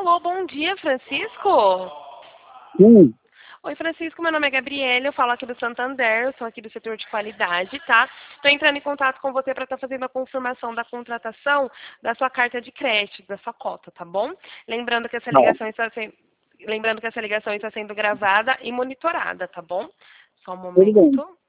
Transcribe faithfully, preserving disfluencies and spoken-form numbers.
Alô, bom dia, Francisco. Sim, Oi, Francisco, meu nome é Gabriela, eu falo aqui do Santander, eu sou aqui do setor de qualidade, tá? Estou entrando em contato com você para estar fazendo a confirmação da contratação da sua carta de crédito, da sua cota, tá bom? Lembrando que essa não, ligação está sendo, lembrando que essa ligação está sendo gravada e monitorada, tá bom? Só um tudo bem. momento.